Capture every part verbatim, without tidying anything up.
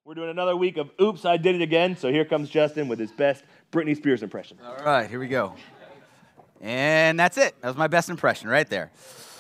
We're doing another week of Oops, I Did It Again. So here comes Justin with his best Britney Spears impression. All right, here we go. And that's it. That was my best impression right there.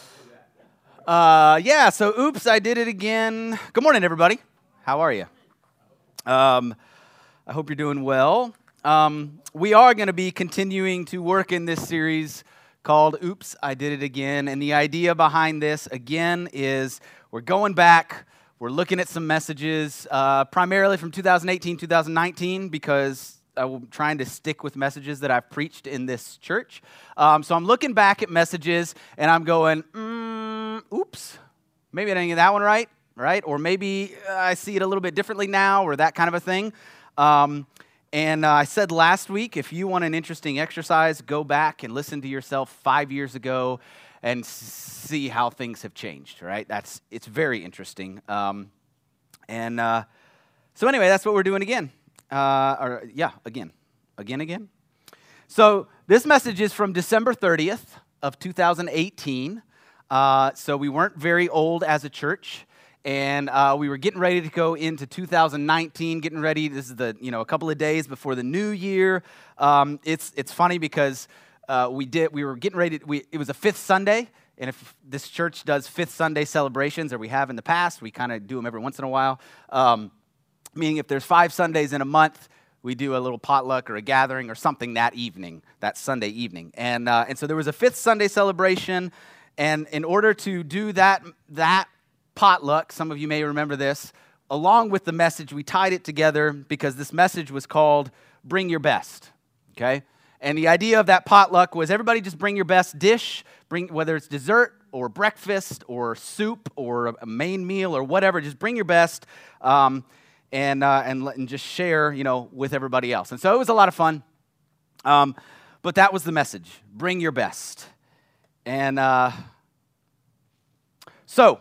Uh, yeah, so Oops, I Did It Again. Good morning, everybody. How are you? Um, I hope you're doing well. Um, we are going to be continuing to work in this series called Oops, I Did It Again. And the idea behind this, again, is we're going back. We're looking at some messages, uh, primarily from two thousand eighteen, two thousand nineteen, because I'm trying to stick with messages that I've preached in this church. Um, so I'm looking back at messages, and I'm going, mm, oops, maybe I didn't get that one right, right? Or maybe I see it a little bit differently now, or that kind of a thing. Um, and uh, I said last week, if you want an interesting exercise, go back and listen to yourself five years ago and see how things have changed, right? That's it's very interesting. Um, and uh, so anyway, that's what we're doing again. Uh, or yeah, again, again, again. So this message is from December thirtieth of two thousand eighteen. Uh, so we weren't very old as a church, and uh, we were getting ready to go into two thousand nineteen. Getting ready. This is the you know a couple of days before the new year. Um, it's it's funny because. Uh, we did. We were getting ready. To, we, it was a fifth Sunday, and if this church does fifth Sunday celebrations, or we have in the past, we kind of do them every once in a while. Um, meaning, if there's five Sundays in a month, we do a little potluck or a gathering or something that evening, that Sunday evening. And uh, and so there was a fifth Sunday celebration, and in order to do that that potluck, some of you may remember this, along with the message, we tied it together because this message was called "Bring Your Best." Okay. And the idea of that potluck was everybody just bring your best dish, bring whether it's dessert or breakfast or soup or a main meal or whatever, just bring your best um, and, uh, and and just share, you know, with everybody else. And so it was a lot of fun. Um, but that was the message: bring your best. And uh, so,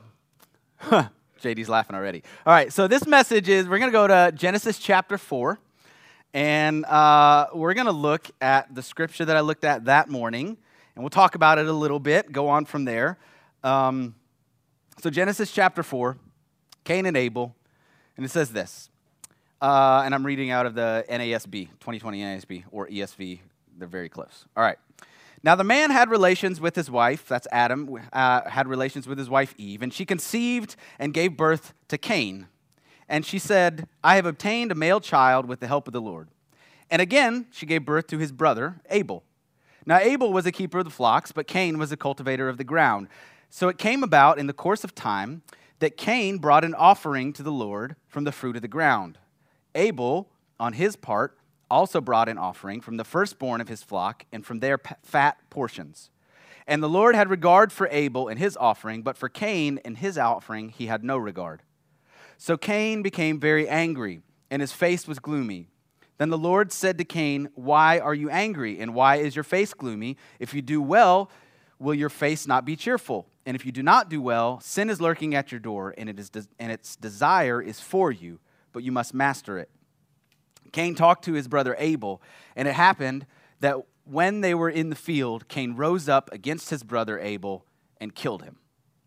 J D's laughing already. All right, so this message is we're going to go to Genesis chapter four. And uh, we're going to look at the scripture that I looked at that morning, and we'll talk about it a little bit, go on from there. Um, so Genesis chapter four, Cain and Abel, and it says this, uh, and I'm reading out of the N A S B, twenty twenty N A S B, or E S V, they're very close. All right. Now the man had relations with his wife, that's Adam, uh, had relations with his wife Eve, and she conceived and gave birth to Cain. And she said, I have obtained a male child with the help of the Lord. And again, she gave birth to his brother, Abel. Now, Abel was a keeper of the flocks, but Cain was a cultivator of the ground. So it came about in the course of time that Cain brought an offering to the Lord from the fruit of the ground. Abel, on his part, also brought an offering from the firstborn of his flock and from their fat portions. And the Lord had regard for Abel and his offering, but for Cain and his offering he had no regard. So Cain became very angry, and his face was gloomy. Then the Lord said to Cain, why are you angry, and why is your face gloomy? If you do well, will your face not be cheerful? And if you do not do well, sin is lurking at your door, and it is de- and its desire is for you, but you must master it. Cain talked to his brother Abel, and it happened that when they were in the field, Cain rose up against his brother Abel and killed him.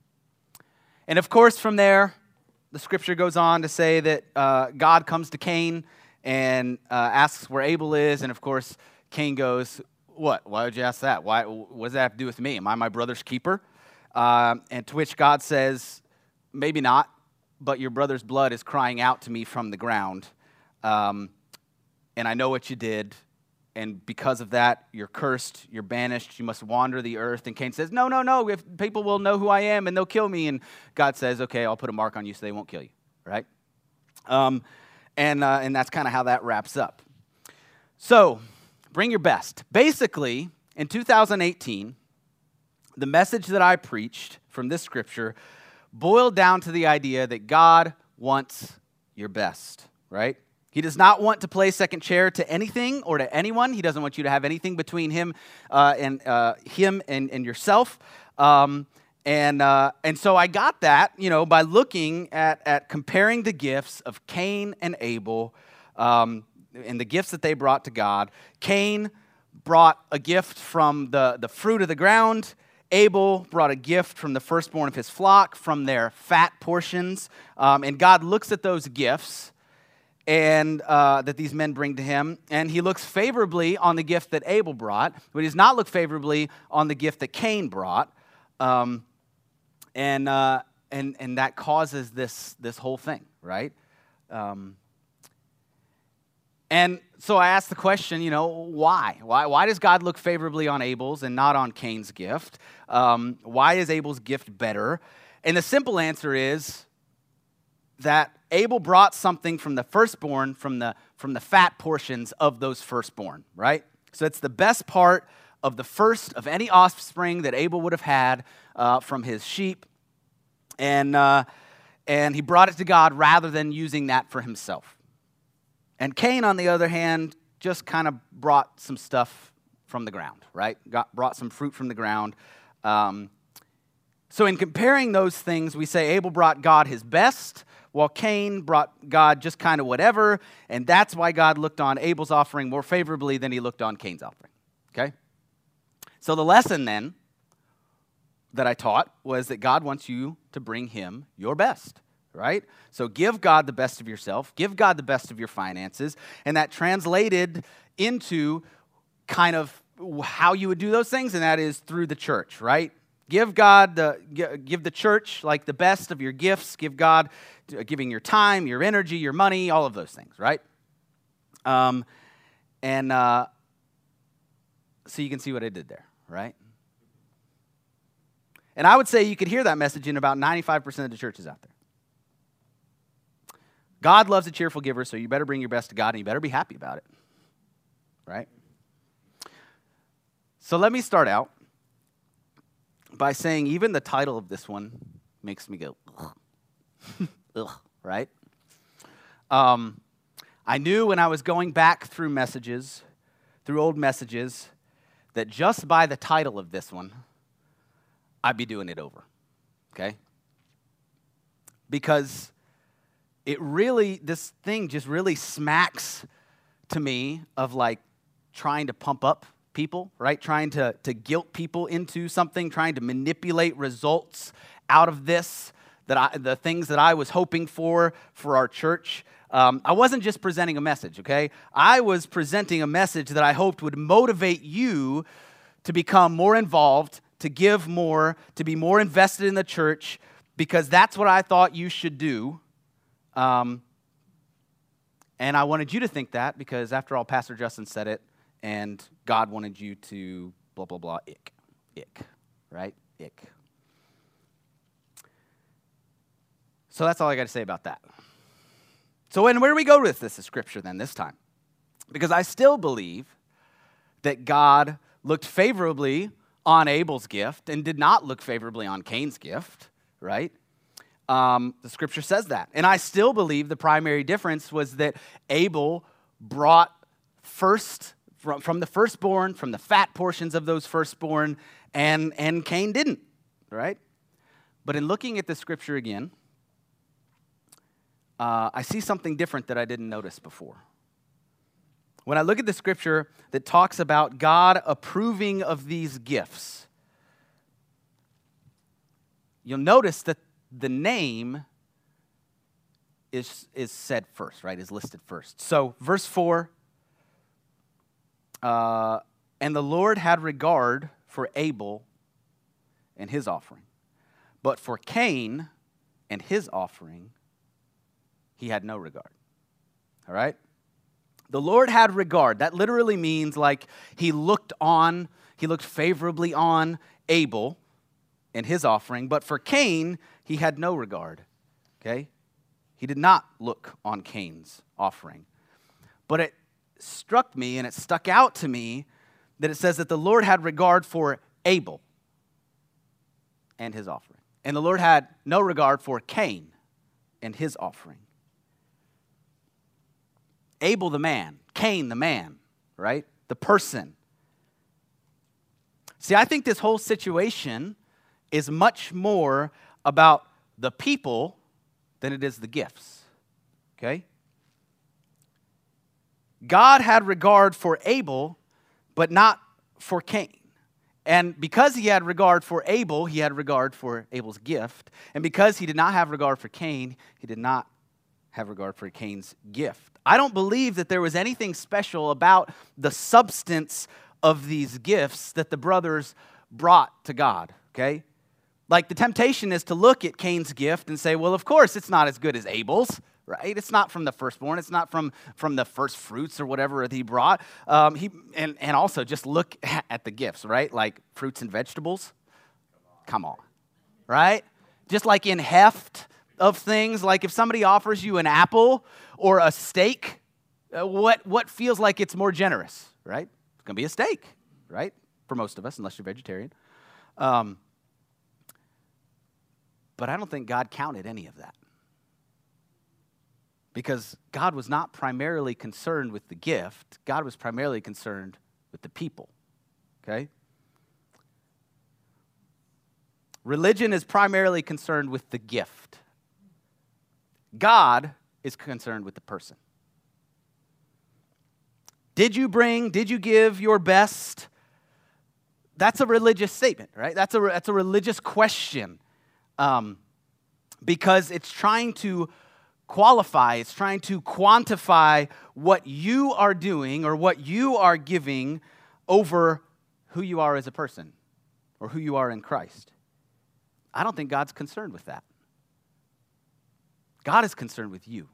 And of course, from there, the scripture goes on to say that uh, God comes to Cain and uh, asks where Abel is. And of course, Cain goes, what? Why would you ask that? Why? What does that have to do with me? Am I my brother's keeper? Um, and to which God says, maybe not, but your brother's blood is crying out to me from the ground. Um, and I know what you did. And because of that, you're cursed, you're banished, you must wander the earth. And Cain says, no, no, no, if people will know who I am and they'll kill me. And God says, okay, I'll put a mark on you so they won't kill you, right? Um, and, uh, and that's kind of how that wraps up. So, bring your best. Basically, in two thousand eighteen, the message that I preached from this scripture boiled down to the idea that God wants your best, right? He does not want to play second chair to anything or to anyone. He doesn't want you to have anything between him uh, and uh, him and, and yourself. Um, and uh, and so I got that, you know, by looking at at comparing the gifts of Cain and Abel, um, and the gifts that they brought to God. Cain brought a gift from the the fruit of the ground. Abel brought a gift from the firstborn of his flock, from their fat portions. Um, and God looks at those gifts, and uh, that these men bring to him, and he looks favorably on the gift that Abel brought, but he does not look favorably on the gift that Cain brought, um, and uh, and and that causes this this whole thing, right? Um, and so I asked the question, you know, why? Why why does God look favorably on Abel's and not on Cain's gift? Um, why is Abel's gift better? And the simple answer is that Abel brought something from the firstborn, from the, from the fat portions of those firstborn, right? So it's the best part of the first of any offspring that Abel would have had uh, from his sheep. And, uh, and he brought it to God rather than using that for himself. And Cain, on the other hand, just kind of brought some stuff from the ground, right? Got, brought some fruit from the ground. Um, so in comparing those things, we say Abel brought God his best, while Cain brought God just kind of whatever, and that's why God looked on Abel's offering more favorably than he looked on Cain's offering, okay? So the lesson then that I taught was that God wants you to bring him your best, right? So give God the best of yourself, give God the best of your finances, and that translated into kind of how you would do those things, and that is through the church, right? Give God the give the church like the best of your gifts. Give God giving your time, your energy, your money, all of those things, right? Um, and uh, so you can see what I did there, right? And I would say you could hear that message in about ninety-five percent of the churches out there. God loves a cheerful giver, so you better bring your best to God, and you better be happy about it, right? So let me start out by saying even the title of this one makes me go, ugh, ugh, right? Um, I knew when I was going back through messages, through old messages, that just by the title of this one, I'd be doing it over, okay? Because it really, this thing just really smacks to me of like trying to pump up people, right? Trying to, to guilt people into something, trying to manipulate results out of this, that I, the things that I was hoping for for our church. Um, I wasn't just presenting a message, okay? I was presenting a message that I hoped would motivate you to become more involved, to give more, to be more invested in the church, because that's what I thought you should do. Um, and I wanted you to think that because, after all, Pastor Justin said it, and God wanted you to blah, blah, blah, ick, ick, right? Ick. So that's all I got to say about that. So when, where do we go with this, the scripture then this time? Because I still believe that God looked favorably on Abel's gift and did not look favorably on Cain's gift, right? Um, the scripture says that. And I still believe the primary difference was that Abel brought first From, from the firstborn, from the fat portions of those firstborn, and, and Cain didn't, right? But in looking at the scripture again, uh, I see something different that I didn't notice before. When I look at the scripture that talks about God approving of these gifts, you'll notice that the name is, is said first, right, is listed first. So verse four, Uh, and the Lord had regard for Abel and his offering. But for Cain and his offering, he had no regard. All right? The Lord had regard. That literally means like he looked on, he looked favorably on Abel and his offering. But for Cain, he had no regard. Okay? He did not look on Cain's offering. But it struck me and it stuck out to me that it says that the Lord had regard for Abel and his offering. And the Lord had no regard for Cain and his offering. Abel the man, Cain the man, right? The person. See, I think this whole situation is much more about the people than it is the gifts. Okay? God had regard for Abel, but not for Cain. And because he had regard for Abel, he had regard for Abel's gift. And because he did not have regard for Cain, he did not have regard for Cain's gift. I don't believe that there was anything special about the substance of these gifts that the brothers brought to God, okay? Like the temptation is to look at Cain's gift and say, well, of course it's not as good as Abel's, right? It's not from the firstborn. It's not from, from the first fruits or whatever that he brought. Um, he and, and also just look at the gifts, right? Like fruits and vegetables. Come on, right? Just like in heft of things, like if somebody offers you an apple or a steak, uh, what, what feels like it's more generous, right? It's going to be a steak, right? For most of us, unless you're vegetarian. Um, but I don't think God counted any of that. Because God was not primarily concerned with the gift. God was primarily concerned with the people, okay? Religion is primarily concerned with the gift. God is concerned with the person. Did you bring, did you give your best? That's a religious statement, right? That's a, that's a religious question um, because it's trying to qualify, it's trying to quantify what you are doing or what you are giving over who you are as a person or who you are in Christ. I don't think God's concerned with that. God is concerned with you.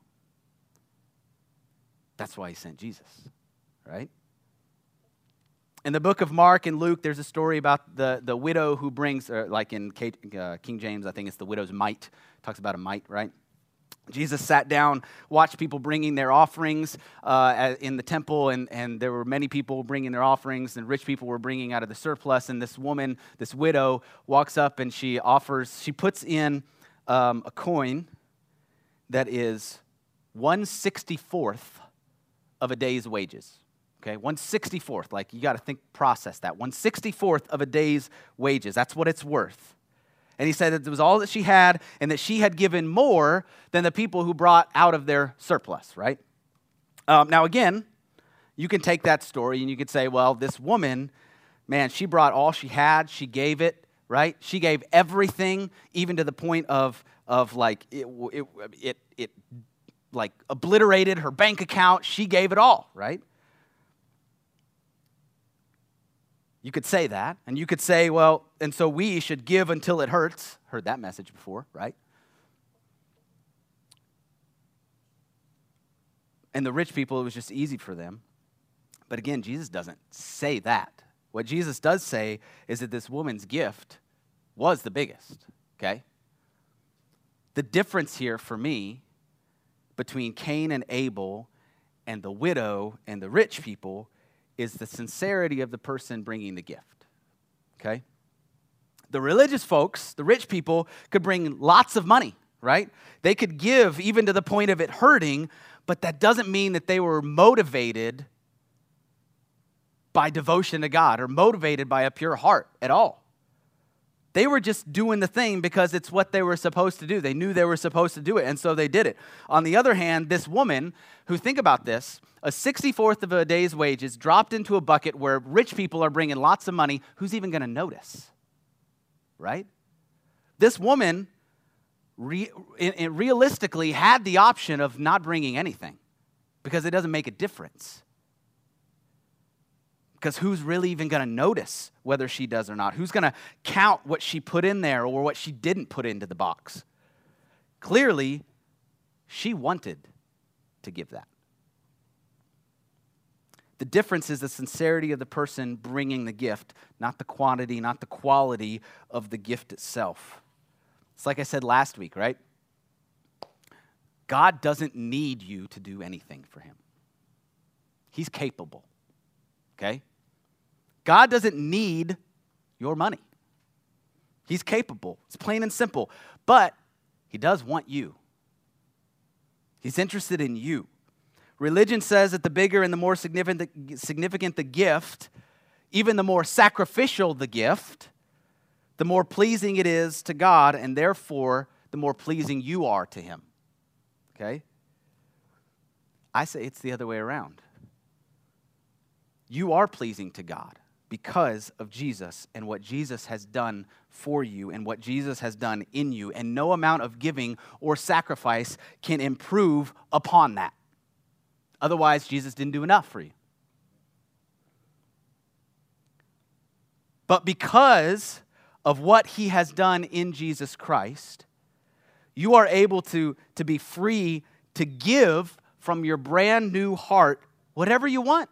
That's why he sent Jesus, right? In the book of Mark and Luke, there's a story about the, the widow who brings, uh, like in K, uh, King James, I think it's the widow's mite. Talks about a mite, right? Jesus sat down, watched people bringing their offerings uh, in the temple, and, and there were many people bringing their offerings, and rich people were bringing out of the surplus, and this woman, this widow, walks up and she offers, she puts in um, a coin that is one sixty-fourth of a day's wages. Okay, one sixty-fourth, like you got to think, process that. one sixty-fourth of a day's wages, that's what it's worth. And he said that it was all that she had and that she had given more than the people who brought out of their surplus, right? Um, now, again, you can take that story and you could say, well, this woman, man, she brought all she had. She gave it, right? She gave everything, even to the point of, of like, it, it, it, it like obliterated her bank account. She gave it all, right? You could say that, and you could say, well, and so we should give until it hurts. Heard that message before, right? And the rich people, it was just easy for them. But again, Jesus doesn't say that. What Jesus does say is that this woman's gift was the biggest, okay? The difference here for me between Cain and Abel and the widow and the rich people is the sincerity of the person bringing the gift, okay? The religious folks, the rich people, could bring lots of money, right? They could give even to the point of it hurting, but that doesn't mean that they were motivated by devotion to God or motivated by a pure heart at all. They were just doing the thing because it's what they were supposed to do. They knew they were supposed to do it, and so they did it. On the other hand, this woman, who, think about this, a sixty-fourth of a day's wages dropped into a bucket where rich people are bringing lots of money, who's even going to notice, right? This woman re- realistically had the option of not bringing anything because it doesn't make a difference. Because who's really even going to notice whether she does or not? Who's going to count what she put in there or what she didn't put into the box? Clearly, she wanted to give that. The difference is the sincerity of the person bringing the gift, not the quantity, not the quality of the gift itself. It's like I said last week, right? God doesn't need you to do anything for him. He's capable. Okay? God doesn't need your money. He's capable. It's plain and simple. But he does want you. He's interested in you. Religion says that the bigger and the more significant, significant the gift, even the more sacrificial the gift, the more pleasing it is to God, and therefore the more pleasing you are to him. Okay? I say it's the other way around. You are pleasing to God because of Jesus and what Jesus has done for you and what Jesus has done in you. And no amount of giving or sacrifice can improve upon that. Otherwise, Jesus didn't do enough for you. But because of what he has done in Jesus Christ, you are able to, to be free to give from your brand new heart whatever you want.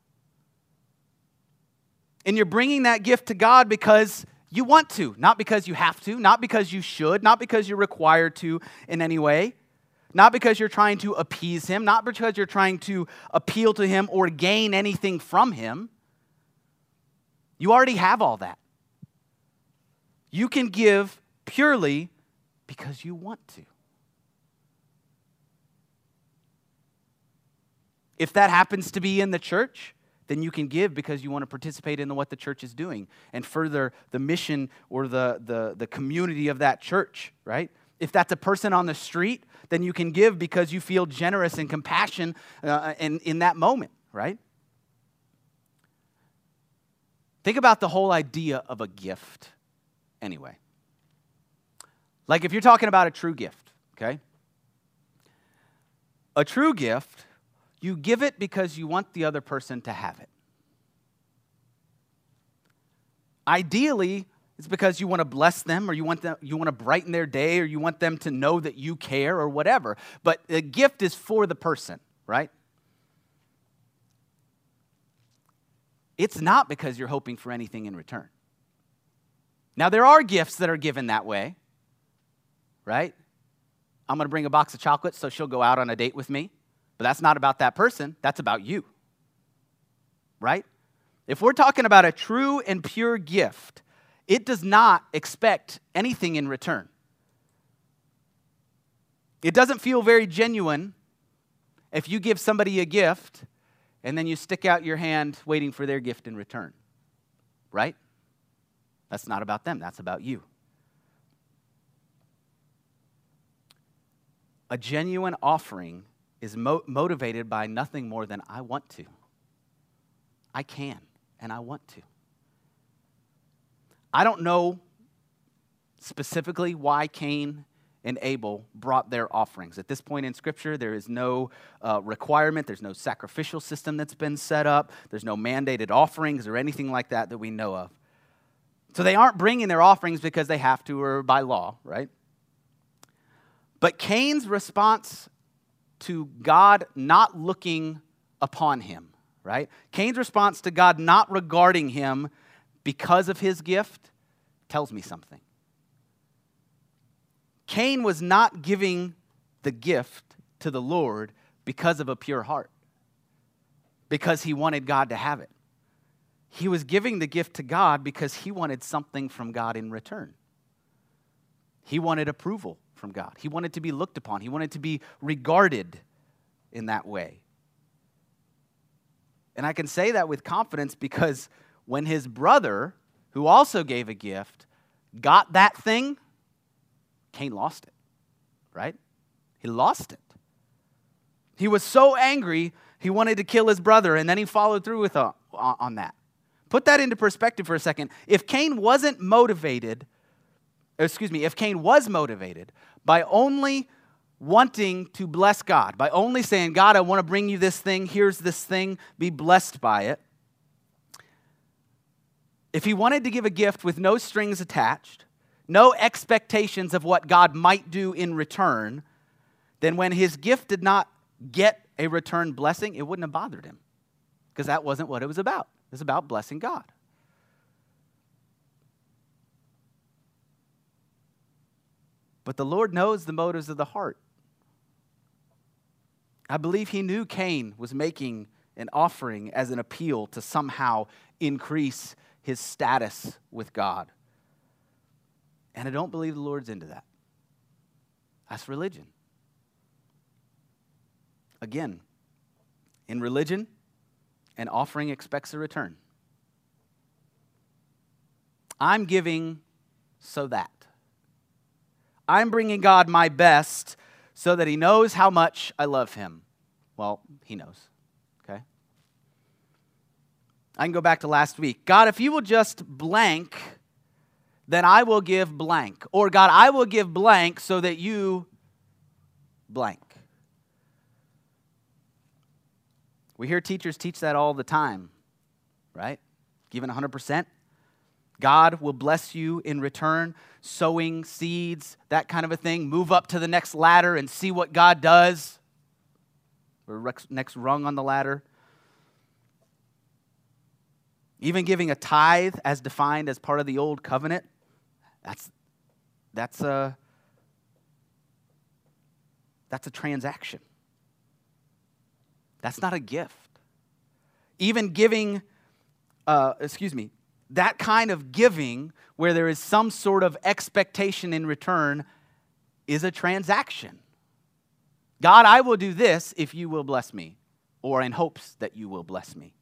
And you're bringing that gift to God because you want to, not because you have to, not because you should, not because you're required to in any way, not because you're trying to appease him, not because you're trying to appeal to him or gain anything from him. You already have all that. You can give purely because you want to. If that happens to be in the church, then you can give because you want to participate in what the church is doing and further the mission or the, the, the community of that church, right? If that's a person on the street, then you can give because you feel generous and compassion uh, in, in that moment, right? Think about the whole idea of a gift anyway. Like if you're talking about a true gift, okay? A true gift, you give it because you want the other person to have it. Ideally, it's because you want to bless them or you want them, you want to brighten their day or you want them to know that you care or whatever. But a gift is for the person, right? It's not because you're hoping for anything in return. Now, there are gifts that are given that way, right? I'm going to bring a box of chocolates so she'll go out on a date with me. But that's not about that person. That's about you, right? If we're talking about a true and pure gift, it does not expect anything in return. It doesn't feel very genuine if you give somebody a gift and then you stick out your hand waiting for their gift in return, right? That's not about them. That's about you. A genuine offering is mo- motivated by nothing more than I want to. I can, and I want to. I don't know specifically why Cain and Abel brought their offerings. At this point in Scripture, there is no uh, requirement. There's no sacrificial system that's been set up. There's no mandated offerings or anything like that that we know of. So they aren't bringing their offerings because they have to or by law, right? But Cain's response to God not looking upon him, right? Cain's response to God not regarding him because of his gift tells me something. Cain was not giving the gift to the Lord because of a pure heart, because he wanted God to have it. He was giving the gift to God because he wanted something from God in return. He wanted approval from God. He wanted to be looked upon. He wanted to be regarded in that way. And I can say that with confidence because when his brother, who also gave a gift, got that thing, Cain lost it, right? He lost it. He was so angry, he wanted to kill his brother, and then he followed through with uh, on that. Put that into perspective for a second. If Cain wasn't motivated, excuse me, if Cain was motivated by only wanting to bless God, by only saying, God, I want to bring you this thing, here's this thing, be blessed by it. If he wanted to give a gift with no strings attached, no expectations of what God might do in return, then when his gift did not get a return blessing, it wouldn't have bothered him because that wasn't what it was about. It was about blessing God. But the Lord knows the motives of the heart. I believe he knew Cain was making an offering as an appeal to somehow increase his status with God. And I don't believe the Lord's into that. That's religion. Again, in religion, an offering expects a return. I'm giving so that. I'm bringing God my best so that he knows how much I love him. Well, he knows, okay? I can go back to last week. God, if you will just blank, then I will give blank. Or God, I will give blank so that you blank. We hear teachers teach that all the time, right? Giving one hundred percent. God will bless you in return, sowing seeds, that kind of a thing. Move up to the next ladder and see what God does. Or next rung on the ladder. Even giving a tithe as defined as part of the old covenant, that's, that's, a, that's a transaction. That's not a gift. Even giving, uh, excuse me, that kind of giving where there is some sort of expectation in return is a transaction. God, I will do this if you will bless me, or in hopes that you will bless me.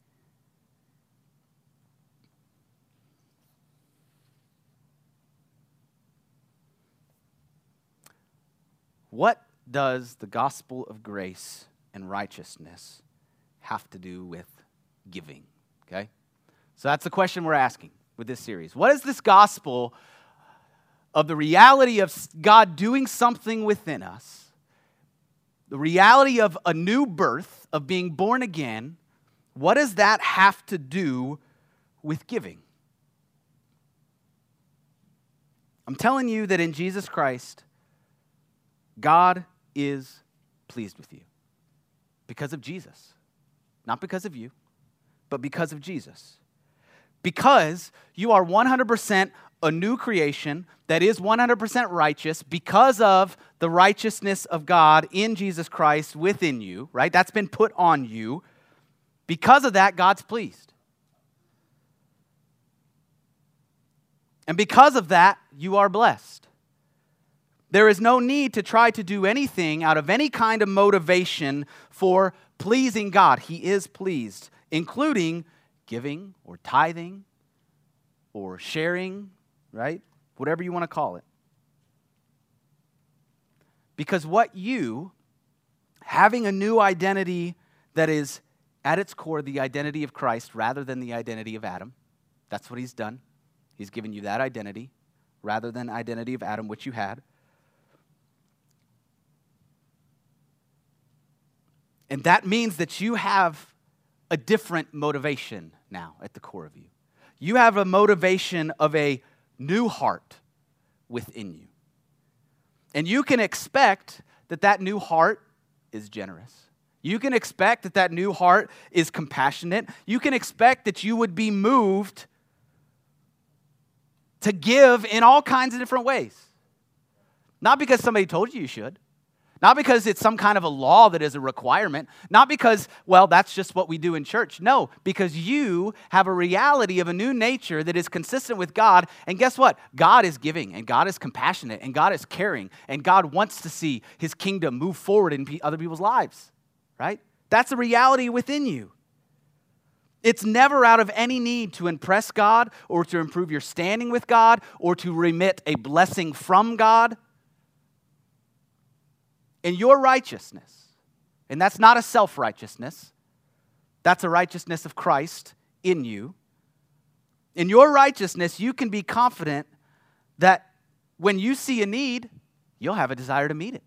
What does the gospel of grace and righteousness have to do with giving? Okay? So that's the question we're asking with this series. What is this gospel of the reality of God doing something within us, the reality of a new birth, of being born again, what does that have to do with giving? I'm telling you that in Jesus Christ, God is pleased with you because of Jesus. Not because of you, but because of Jesus. Because you are one hundred percent a new creation that is one hundred percent righteous because of the righteousness of God in Jesus Christ within you, right? That's been put on you. Because of that, God's pleased. And because of that, you are blessed. There is no need to try to do anything out of any kind of motivation for pleasing God. He is pleased, including giving or tithing or sharing, right? Whatever you want to call it. Because what you, having a new identity that is at its core the identity of Christ rather than the identity of Adam, that's what he's done. He's given you that identity rather than identity of Adam, which you had. And that means that you have a different motivation now at the core of you. You have a motivation of a new heart within you. And you can expect that that new heart is generous. You can expect that that new heart is compassionate. You can expect that you would be moved to give in all kinds of different ways. Not because somebody told you you should. Not because it's some kind of a law that is a requirement. Not because, well, that's just what we do in church. No, because you have a reality of a new nature that is consistent with God. And guess what? God is giving, and God is compassionate, and God is caring, and God wants to see his kingdom move forward in other people's lives, right? That's a reality within you. It's never out of any need to impress God or to improve your standing with God or to remit a blessing from God. In your righteousness, and that's not a self-righteousness, that's a righteousness of Christ in you. In your righteousness, you can be confident that when you see a need, you'll have a desire to meet it.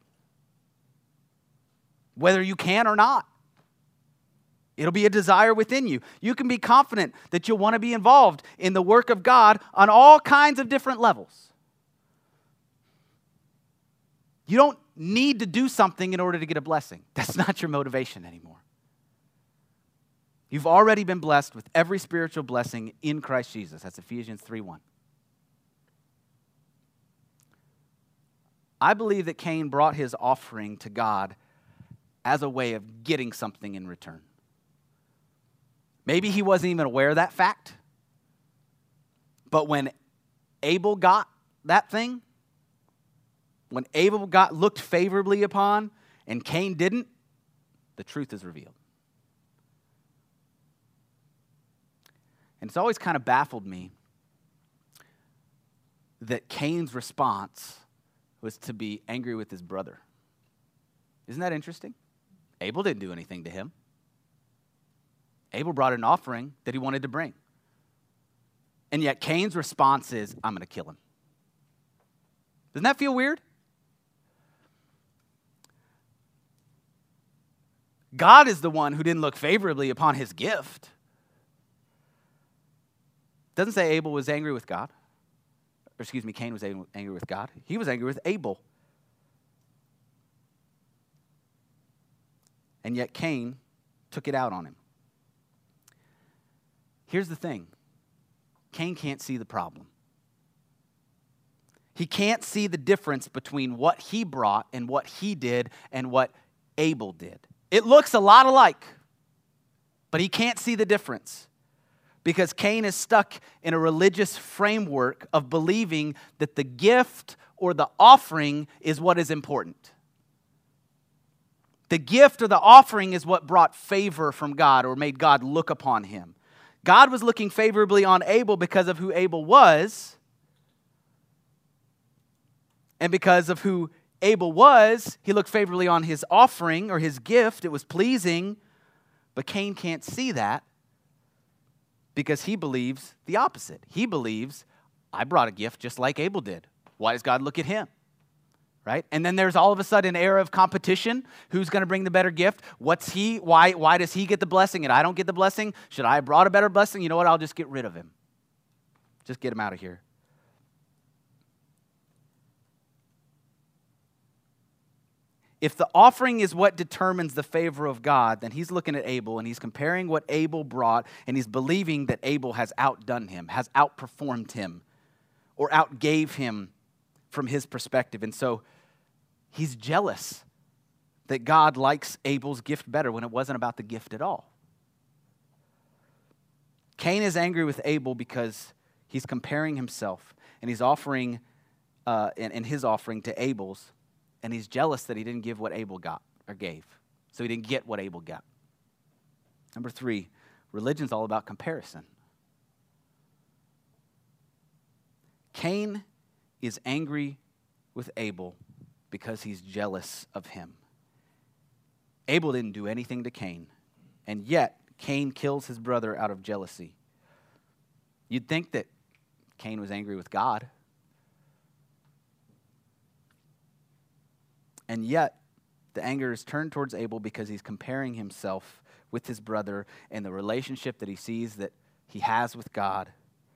Whether you can or not. It'll be a desire within you. You can be confident that you'll want to be involved in the work of God on all kinds of different levels. You don't need to do something in order to get a blessing. That's not your motivation anymore. You've already been blessed with every spiritual blessing in Christ Jesus. That's Ephesians three one. I believe that Cain brought his offering to God as a way of getting something in return. Maybe he wasn't even aware of that fact. But when Abel got that thing, when Abel got looked favorably upon and Cain didn't, the truth is revealed. And it's always kind of baffled me that Cain's response was to be angry with his brother. Isn't that interesting? Abel didn't do anything to him. Abel brought an offering that he wanted to bring. And yet Cain's response is, I'm going to kill him. Doesn't that feel weird? God is the one who didn't look favorably upon his gift. It doesn't say Abel was angry with God. Or excuse me, Cain was angry with God. He was angry with Abel. And yet Cain took it out on him. Here's the thing. Cain can't see the problem. He can't see the difference between what he brought and what he did and what Abel did. It looks a lot alike, but he can't see the difference because Cain is stuck in a religious framework of believing that the gift or the offering is what is important. The gift or the offering is what brought favor from God or made God look upon him. God was looking favorably on Abel because of who Abel was. And because of who Abel was, he looked favorably on his offering or his gift. It was pleasing. But Cain can't see that because he believes the opposite. He believes, I brought a gift just like Abel did. Why does God look at him? Right? And then there's all of a sudden an era of competition. Who's going to bring the better gift? What's he? Why, why does he get the blessing and I don't get the blessing? Should I have brought a better blessing? You know what? I'll just get rid of him. Just get him out of here. If the offering is what determines the favor of God, then he's looking at Abel and he's comparing what Abel brought and he's believing that Abel has outdone him, has outperformed him, or outgave him from his perspective. And so he's jealous that God likes Abel's gift better when it wasn't about the gift at all. Cain is angry with Abel because he's comparing himself and he's offering, uh, and, and his offering to Abel's, and he's jealous that he didn't give what Abel got or gave. So he didn't get what Abel got. Number three, religion's all about comparison. Cain is angry with Abel because he's jealous of him. Abel didn't do anything to Cain, and yet Cain kills his brother out of jealousy. You'd think that Cain was angry with God, and yet the anger is turned towards Abel because he's comparing himself with his brother and the relationship that he sees that he has with God.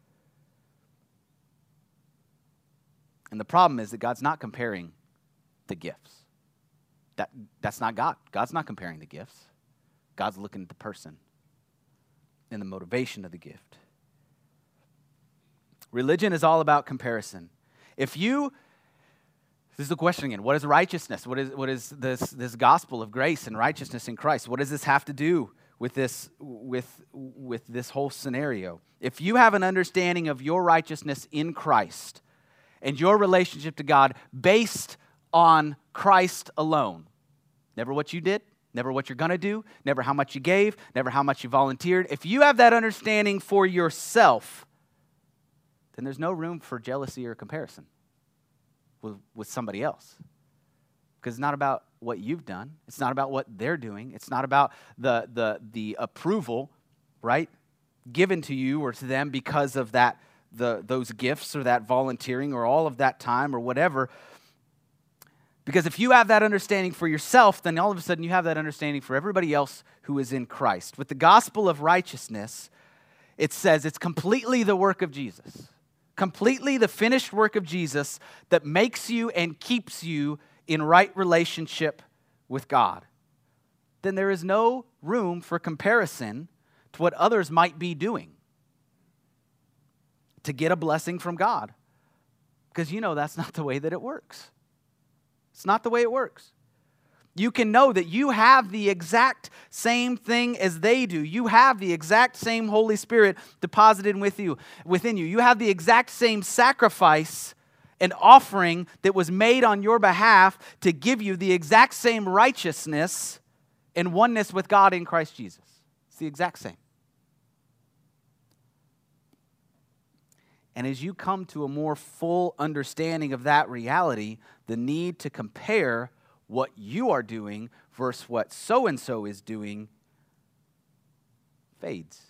And the problem is that God's not comparing the gifts. That, that's not God. God's not comparing the gifts. God's looking at the person and the motivation of the gift. Religion is all about comparison. If you, this is the question again, what is righteousness? What is, what is this, this gospel of grace and righteousness in Christ? What does this have to do with this, with, with this whole scenario? If you have an understanding of your righteousness in Christ, and your relationship to God based on Christ alone. Never what you did, never what you're going to do, never how much you gave, never how much you volunteered. If you have that understanding for yourself, then there's no room for jealousy or comparison with, with somebody else. Because it's not about what you've done. It's not about what they're doing. It's not about the, the, the approval, right, given to you or to them because of that The, those gifts or that volunteering or all of that time or whatever. Because if you have that understanding for yourself, then all of a sudden you have that understanding for everybody else who is in Christ. With the gospel of righteousness, it says it's completely the work of Jesus. Completely the finished work of Jesus that makes you and keeps you in right relationship with God. Then there is no room for comparison to what others might be doing to get a blessing from God. Because you know that's not the way that it works. It's not the way it works. You can know that you have the exact same thing as they do. You have the exact same Holy Spirit deposited with you, within you. You have the exact same sacrifice and offering that was made on your behalf to give you the exact same righteousness and oneness with God in Christ Jesus. It's the exact same. And as you come to a more full understanding of that reality, the need to compare what you are doing versus what so-and-so is doing fades.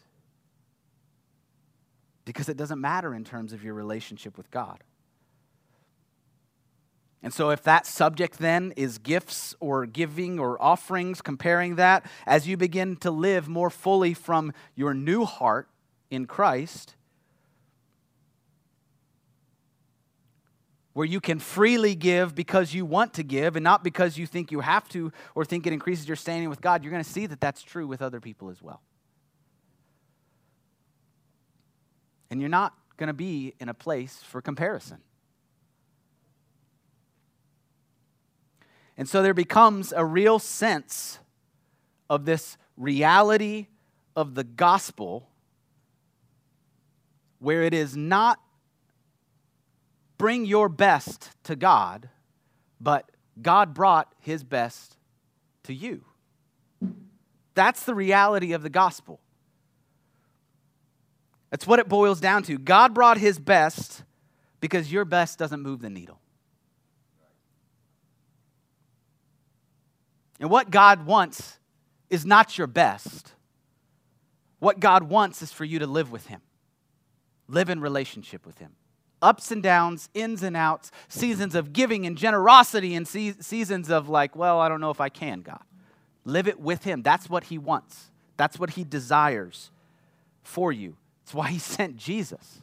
Because it doesn't matter in terms of your relationship with God. And so if that subject then is gifts or giving or offerings, comparing that, as you begin to live more fully from your new heart in Christ, where you can freely give because you want to give and not because you think you have to or think it increases your standing with God, you're going to see that that's true with other people as well. And you're not going to be in a place for comparison. And so there becomes a real sense of this reality of the gospel where it is not bring your best to God, but God brought his best to you. That's the reality of the gospel. That's what it boils down to. God brought his best because your best doesn't move the needle. And what God wants is not your best. What God wants is for you to live with him. Live in relationship with him. Ups and downs, ins and outs, seasons of giving and generosity and se- seasons of like, well, I don't know if I can, God. Live it with him. That's what he wants. That's what he desires for you. It's why he sent Jesus.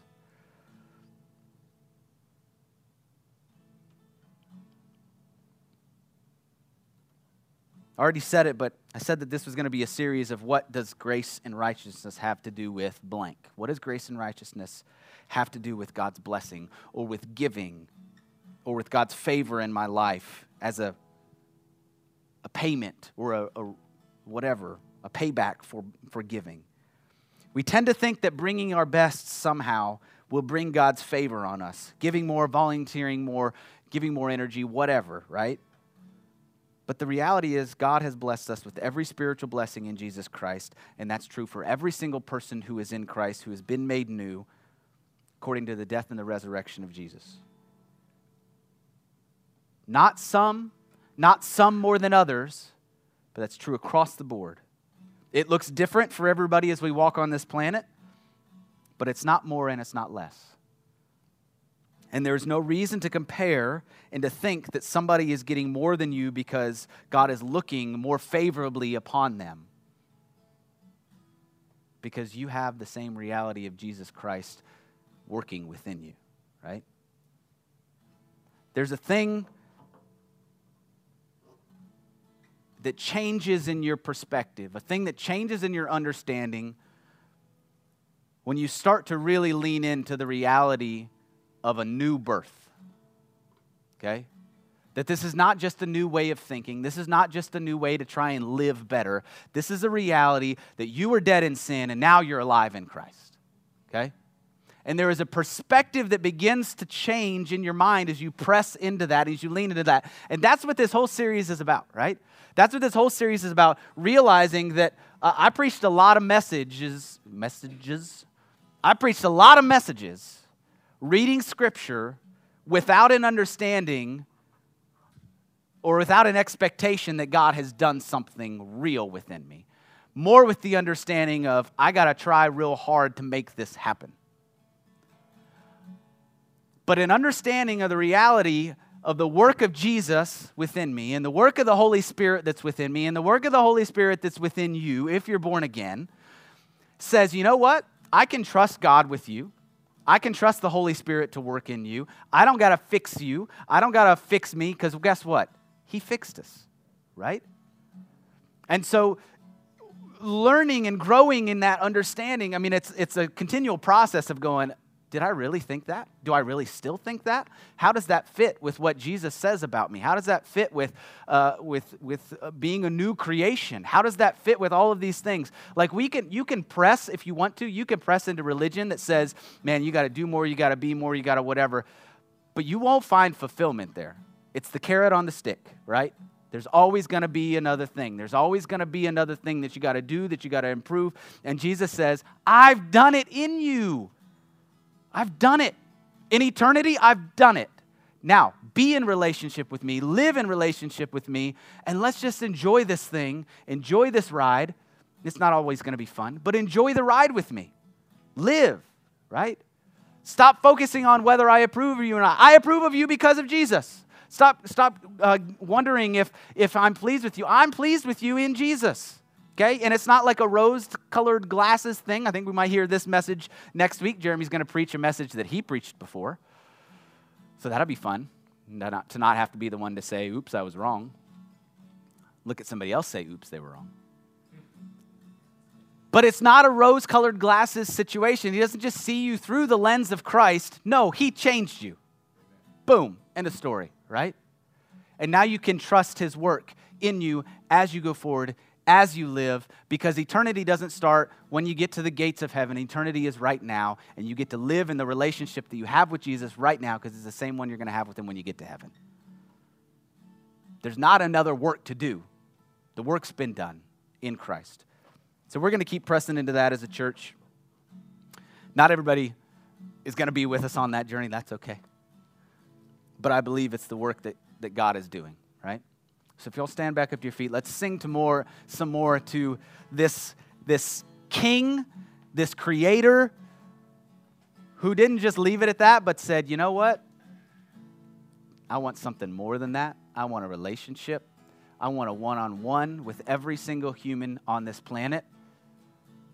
I already said it, but I said that this was going to be a series of what does grace and righteousness have to do with blank? What does grace and righteousness have to do with God's blessing or with giving or with God's favor in my life as a, a payment or a, a whatever, a payback for, for giving? We tend to think that bringing our best somehow will bring God's favor on us. Giving more, volunteering more, giving more energy, whatever, right? But the reality is God has blessed us with every spiritual blessing in Jesus Christ, and that's true for every single person who is in Christ, who has been made new according to the death and the resurrection of Jesus. Not some, not some more than others, but that's true across the board. It looks different for everybody as we walk on this planet, but it's not more and it's not less. And there's no reason to compare and to think that somebody is getting more than you because God is looking more favorably upon them. Because you have the same reality of Jesus Christ working within you, right? There's a thing that changes in your perspective, a thing that changes in your understanding when you start to really lean into the reality of a new birth, okay? That this is not just a new way of thinking. This is not just a new way to try and live better. This is a reality that you were dead in sin and now you're alive in Christ, okay? And there is a perspective that begins to change in your mind as you press into that, as you lean into that. And that's what this whole series is about, right? That's what this whole series is about, realizing that uh, I preached a lot of messages, messages. I preached a lot of messages reading Scripture without an understanding or without an expectation that God has done something real within me. More with the understanding of, I got to try real hard to make this happen. But an understanding of the reality of the work of Jesus within me and the work of the Holy Spirit that's within me and the work of the Holy Spirit that's within you, if you're born again, says, you know what? I can trust God with you. I can trust the Holy Spirit to work in you. I don't got to fix you. I don't got to fix me because guess what? He fixed us, right? And so learning and growing in that understanding, I mean, it's it's a continual process of going, did I really think that? Do I really still think that? How does that fit with what Jesus says about me? How does that fit with uh, with with uh, being a new creation? How does that fit with all of these things? Like we can, you can press if you want to. You can press into religion that says, "Man, you got to do more. You got to be more. You got to whatever," but you won't find fulfillment there. It's the carrot on the stick, right? There's always going to be another thing. There's always going to be another thing that you got to do, that you got to improve. And Jesus says, "I've done it in you. I've done it. In eternity, I've done it. Now, be in relationship with me, live in relationship with me, and let's just enjoy this thing, enjoy this ride. It's not always going to be fun, but enjoy the ride with me. Live, right? Stop focusing on whether I approve of you or not. I approve of you because of Jesus. Stop, stop uh, wondering if, if I'm pleased with you. I'm pleased with you in Jesus, okay? And it's not like a rose-colored glasses thing. I think we might hear this message next week. Jeremy's going to preach a message that he preached before. So that'll be fun, not, to not have to be the one to say, oops, I was wrong. Look at somebody else say, oops, they were wrong. But it's not a rose-colored glasses situation. He doesn't just see you through the lens of Christ. No, he changed you. Boom, end of story, right? And now you can trust his work in you as you go forward, as you live, because eternity doesn't start when you get to the gates of heaven. Eternity is right now, and you get to live in the relationship that you have with Jesus right now, because it's the same one you're going to have with him when you get to heaven. There's not another work to do. The work's been done in Christ. So we're going to keep pressing into that as a church. Not everybody is going to be with us on that journey. That's okay. But I believe it's the work that, that God is doing, right? So if you'll stand back up to your feet, let's sing to more, some more to this, this king, this creator, who didn't just leave it at that, but said, you know what? I want something more than that. I want a relationship. I want a one-on-one with every single human on this planet.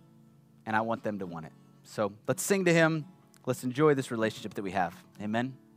And I want them to want it. So let's sing to him. Let's enjoy this relationship that we have. Amen.